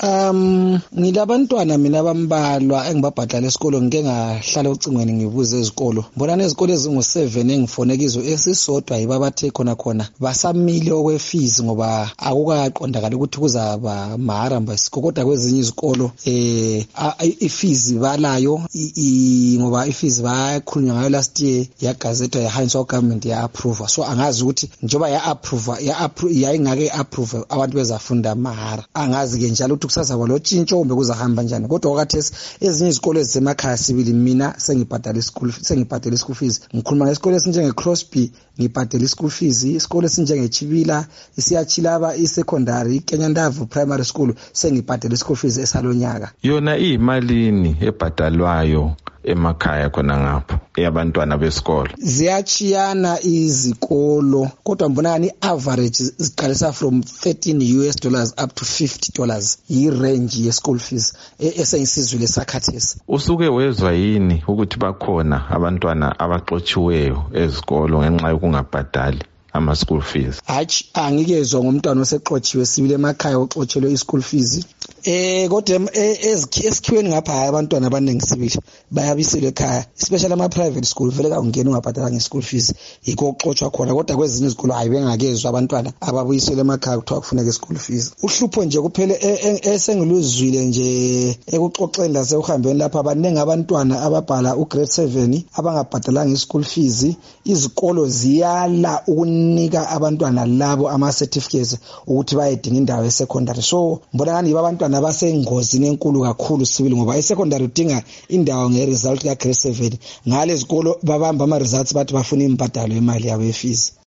Ngilabantwana mina bambalwa engibabhadala esikolo ngike ngahlala ucingweni ngibuze izikolo. Mbona nezikolo ezingu7 engifone kizo esisodwa yibabathe khona basamile okwefees ngoba akukaqondakala ukuthi kuzaba mahara mbasiko kodwa kwezinye izikolo ifees balayo ngoba ifees bayakhulunywa ngayo last year yagazethwa yahanjiswa government ya approve. So angazi ukuthi njoba ya approve yayingake approve abantu bezafunda mahara. Angazi ke njalo ukuthi kusazaba lo tshintsho kumbe kuzahamba njani. Kodwa okathesi ezinye izikolo ezisemakhaya sibili mina sengibhadala school fees. Ngikhuluma ngesikole esinjenge Crosby ngibhadala school fees, isikole esinjenge Chibila, isiyachilaba isecondary, Kenya Ndavu primary school sengibhadala school fees esalonyaka. Yona iyimalini ebhadalwayo emakhaya khona ngapho eyabantwana besikolo? Ziyachiyana izikolo kodwa mbona ni average ziqalisa from $13 up to $50 yi-range ye school fees eseyisizwe sakhathesi. Usuke wezwa yini ukuthi bakhona abantwana abaxotshiweyo ezikolo ngenxa yokungabhadali ama-school fees? Hatshi, angikezwa ngomntwana osexotshiwe sibile emakhaya oxotshelwe i-school fees. Kodwa esikhiweni ngapha hayi abantwana abaningi sibili bayabiselwe ekhaya, especially ama-private school vele kangena ungabhadala nge-school fees yikho oxotshwa khona. Kodwa kwezinye izikolo hayi bengakezwa abantwana ababuyiselwe emakhaya kuthiwa kufuneka i-school fees. Uhlupho nje kuphela esengiluzwile nje ekuxoxeni lasekuhambeni lapha abaningi abantwana ababhala ugrade 7 abangabhadalanga i-school fees. Izikolo ziyala ukunika abantwana labo ama-certificates ukuthi bayedinga indawo e-secondary. So mbona ngani abantwana basengozini enkulu kakhulu sibili ngoba e-secondary udinga indawo nge-result ka grade 7. Ngale izikolo babamba ama-results bathi bafuna imbadalo imali yabo ye-fees.